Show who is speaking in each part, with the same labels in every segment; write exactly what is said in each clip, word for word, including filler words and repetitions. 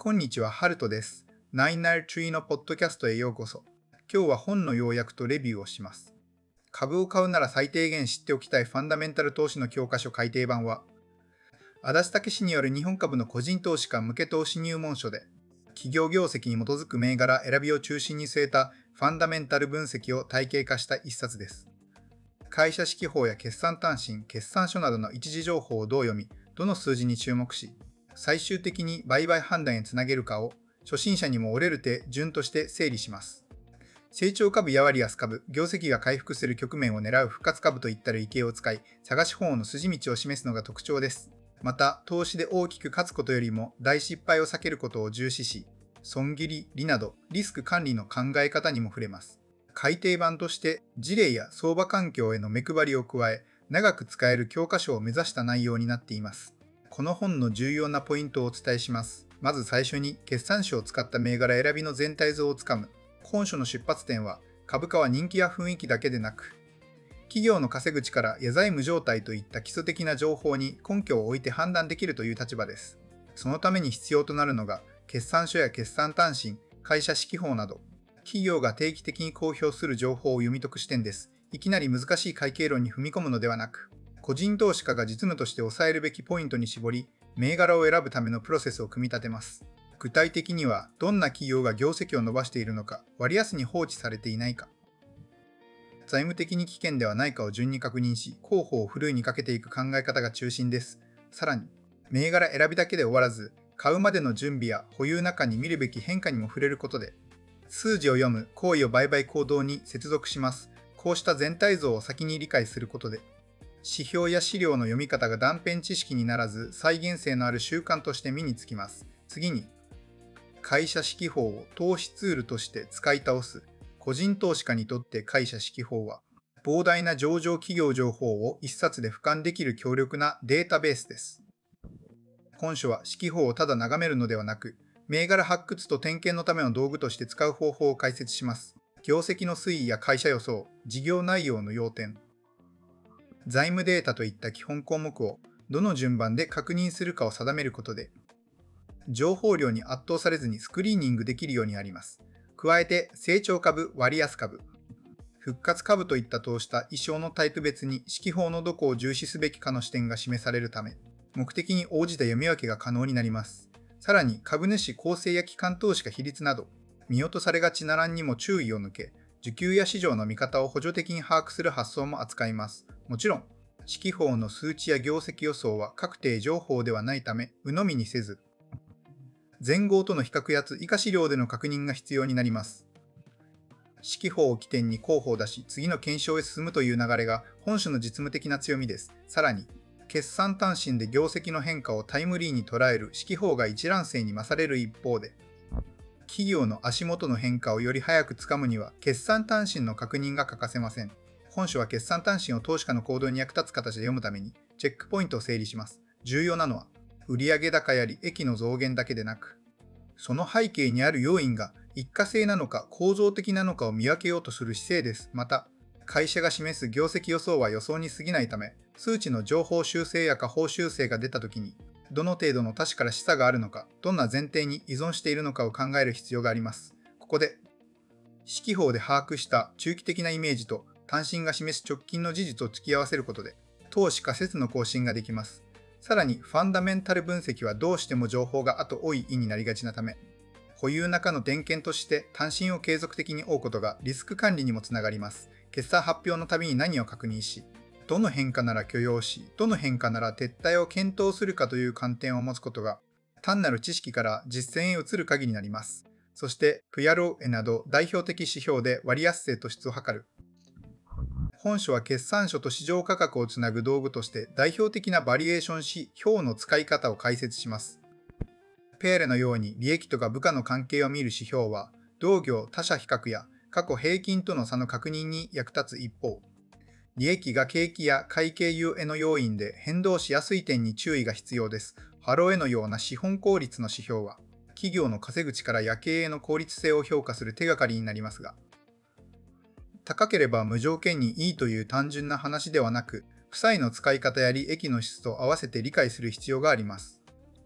Speaker 1: こんにちは、ハルトです。ナインナイントリーのポッドキャストへようこそ。今日は本の要約とレビューをします。株を買うなら最低限知っておきたいファンダメンタル投資の教科書改訂版は、足立武氏による日本株の個人投資家向け投資入門書で、企業業績に基づく銘柄選びを中心に据えたファンダメンタル分析を体系化した一冊です。会社指揮法や決算単身、決算書などの一時情報をどう読み、どの数字に注目し、最終的に売買判断へつなげるかを初心者にも折れる手順として整理します。成長株や割安株、業績が回復する局面を狙う復活株といった類型を使い、探し本の筋道を示すのが特徴です。また、投資で大きく勝つことよりも大失敗を避けることを重視し、損切り、利などリスク管理の考え方にも触れます。改訂版として事例や相場環境への目配りを加え、長く使える教科書を目指した内容になっています。この本の重要なポイントをお伝えします。まず最初に決算書を使った銘柄選びの全体像をつかむ。本書の出発点は株価は人気や雰囲気だけでなく、企業の稼ぐ力や財務状態といった基礎的な情報に根拠を置いて判断できるという立場です。そのために必要となるのが決算書や決算単身、会社指揮法など、企業が定期的に公表する情報を読み解く視点です。いきなり難しい会計論に踏み込むのではなく、個人投資家が実務として押さえるべきポイントに絞り、銘柄を選ぶためのプロセスを組み立てます。具体的には、どんな企業が業績を伸ばしているのか、割安に放置されていないか、財務的に危険ではないかを順に確認し、候補をふるいにかけていく考え方が中心です。さらに、銘柄選びだけで終わらず、買うまでの準備や保有中に見るべき変化にも触れることで、数字を読む行為を売買行動に接続します。こうした全体像を先に理解することで、指標や資料の読み方が断片知識にならず、再現性のある習慣として身につきます。次に、会社指揮法を投資ツールとして使い倒す。個人投資家にとって会社指揮法は、膨大な上場企業情報を一冊で俯瞰できる強力なデータベースです。本書は指揮法をただ眺めるのではなく、銘柄発掘と点検のための道具として使う方法を解説します。業績の推移や会社予想、事業内容の要点、財務データといった基本項目をどの順番で確認するかを定めることで、情報量に圧倒されずにスクリーニングできるようになります。加えて、成長株、割安株、復活株といった投資した意匠のタイプ別に指揮法のどこを重視すべきかの視点が示されるため、目的に応じた読み分けが可能になります。さらに、株主構成や機関投資家比率など、見落とされがちな欄にも注意を抜け、需給や市場の見方を補助的に把握する発想も扱います。もちろん、指揮法の数値や業績予想は確定情報ではないため、鵜呑みにせず、前後との比較や以下資料での確認が必要になります。指揮法を起点に候補を出し、次の検証へ進むという流れが本書の実務的な強みです。さらに、決算単身で業績の変化をタイムリーに捉える指揮法が一覧性に勝れる一方で、企業の足元の変化をより早くつかむには、決算単身の確認が欠かせません。本書は決算単身を投資家の行動に役立つ形で読むために、チェックポイントを整理します。重要なのは、売上高や利益の増減だけでなく、その背景にある要因が一過性なのか構造的なのかを見分けようとする姿勢です。また、会社が示す業績予想は予想に過ぎないため、数値の情報修正や下方修正が出たときに、どの程度の確から示唆があるのか、どんな前提に依存しているのかを考える必要があります。ここで、指揮法で把握した中期的なイメージと単身が示す直近の事実を突き合わせることで、投資仮説の更新ができます。さらに、ファンダメンタル分析はどうしても情報が後追い意になりがちなため、保有中の点検として単身を継続的に追うことがリスク管理にもつながります。決算発表のたびに何を確認し、どの変化なら許容し、どの変化なら撤退を検討するかという観点を持つことが、単なる知識から実践へ移る鍵になります。そして、ピアローエなど代表的指標で割安性と質を測る。本書は決算書と市場価格をつなぐ道具として代表的なバリエーション指標の使い方を解説します。ペーレのように利益とか部下の関係を見る指標は、同業他社比較や過去平均との差の確認に役立つ一方、利益が景気や会計優への要因で変動しやすい点に注意が必要です。ハローへのような資本効率の指標は、企業の稼ぐ力や経営の効率性を評価する手がかりになりますが、高ければ無条件にいいという単純な話ではなく、負債の使い方や利益の質と合わせて理解する必要があります。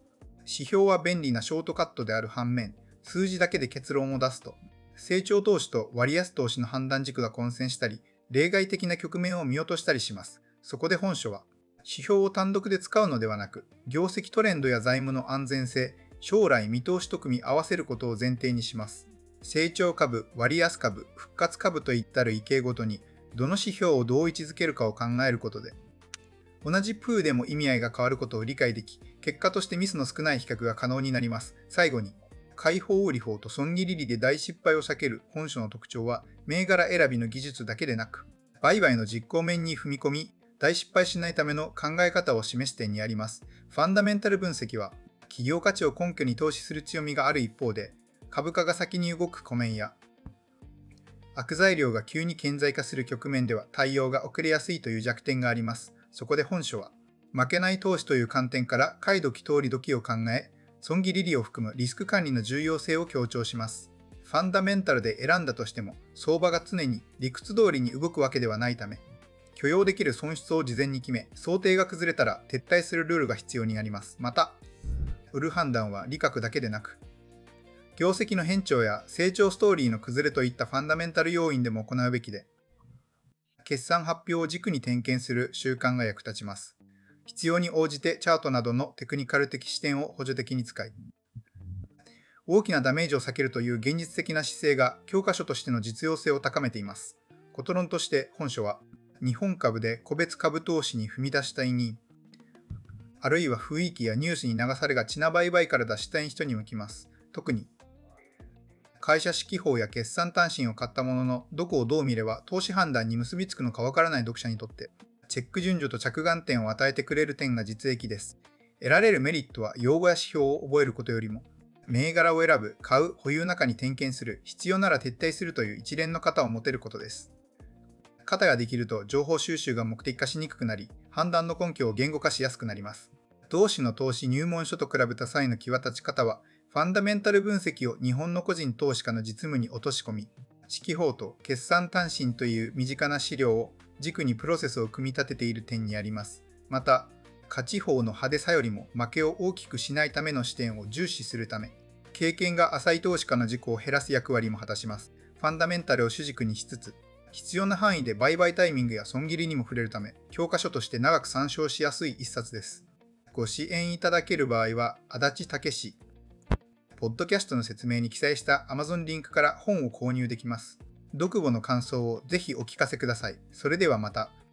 Speaker 1: 指標は便利なショートカットである反面、数字だけで結論を出すと、成長投資と割安投資の判断軸が混戦したり、例外的な局面を見落としたりします。そこで本書は、指標を単独で使うのではなく、業績トレンドや財務の安全性、将来見通しと組み合わせることを前提にします。成長株、割安株、復活株といったる異形ごとに、どの指標をどう位置づけるかを考えることで、同じプーでも意味合いが変わることを理解でき、結果としてミスの少ない比較が可能になります。最後に、開放売り法と損切り利で大失敗を避ける本書の特徴は、銘柄選びの技術だけでなく、売買の実行面に踏み込み、大失敗しないための考え方を示す点にあります。ファンダメンタル分析は、企業価値を根拠に投資する強みがある一方で、株価が先に動くコメンや、悪材料が急に顕在化する局面では対応が遅れやすいという弱点があります。そこで本書は、負けない投資という観点から回時通り時を考え、損切り利を含むリスク管理の重要性を強調します。ファンダメンタルで選んだとしても、相場が常に理屈通りに動くわけではないため、許容できる損失を事前に決め、想定が崩れたら撤退するルールが必要になります。また、売る判断は利確だけでなく、業績の変調や成長ストーリーの崩れといったファンダメンタル要因でも行うべきで、決算発表を軸に点検する習慣が役立ちます。必要に応じてチャートなどのテクニカル的視点を補助的に使い、大きなダメージを避けるという現実的な姿勢が教科書としての実用性を高めています。結論として本書は、日本株で個別株投資に踏み出したい人、あるいは雰囲気やニュースに流されがちな売買から脱したい人に向きます。特に、会社指揮法や決算単身を買ったものの、どこをどう見れば投資判断に結びつくのかわからない読者にとって、チェック順序と着眼点を与えてくれる点が実益です。得られるメリットは用語や指標を覚えることよりも、銘柄を選ぶ、買う、保有中に点検する、必要なら撤退するという一連の型を持てることです。型ができると情報収集が目的化しにくくなり、判断の根拠を言語化しやすくなります。同種の投資入門書と比べた際の際立ち方は、ファンダメンタル分析を日本の個人投資家の実務に落とし込み、指揮法と決算単身という身近な資料を軸にプロセスを組み立てている点にあります。また、価値法の派手さよりも負けを大きくしないための視点を重視するため、経験が浅い投資家の事故を減らす役割も果たします。ファンダメンタルを主軸にしつつ、必要な範囲で売買タイミングや損切りにも触れるため、教科書として長く参照しやすい一冊です。ご支援いただける場合は、足立武史。ポッドキャストの説明に記載した Amazon リンクから本を購入できます。読後の感想をぜひお聞かせください。それではまた。